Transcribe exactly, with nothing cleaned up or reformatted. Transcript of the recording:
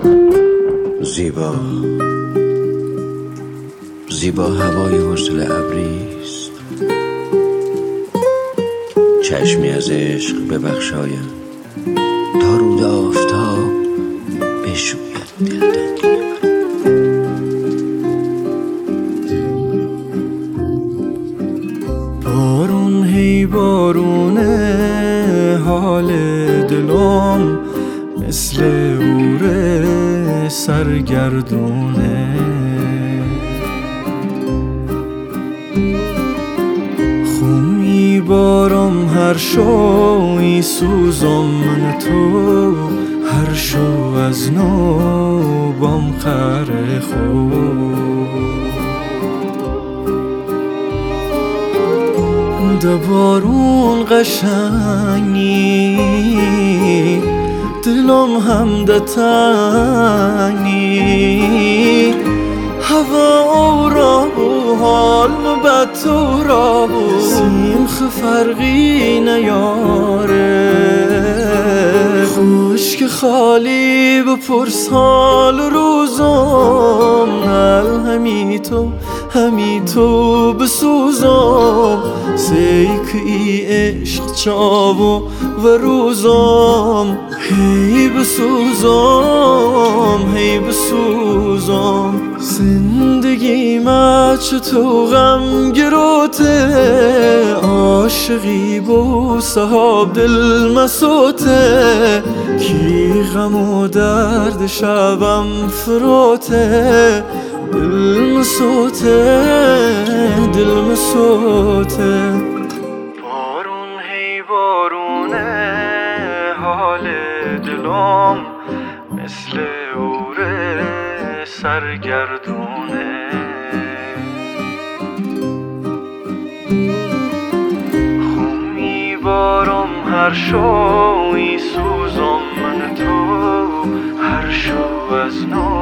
زیبا زیبا هوای حوصله ابریست، چشمی از عشق ببخشایم تا رود آفتاب بشوید دلتنگی من. بارون هی بارونه حال دلم مثل اوره سرگردونه، خون بارم هر شوی سوزم من تو، هر شو از نو بام خره خود ده بارون قشنگی دلم هم ده تنگی، هوا را بو حال مبد تو را بو سیمخ فرقی نیاره، خوش که خالی بپرس حال روزم، نل همی تو همی تو بسوزم، سیک ای عشق چاو و روزم، هی بسوزم هی بسوزم، زندگی ما چطور غم گروته، عاشقی بو صحاب دل مسوته، کی غم و درد شبم فروته، دل مسوته دل مسوته. بارون هی بارونه حال دلم مثل اوره سرگردونه، خون بارم هر شوی سوزم من تو، هر شو از نو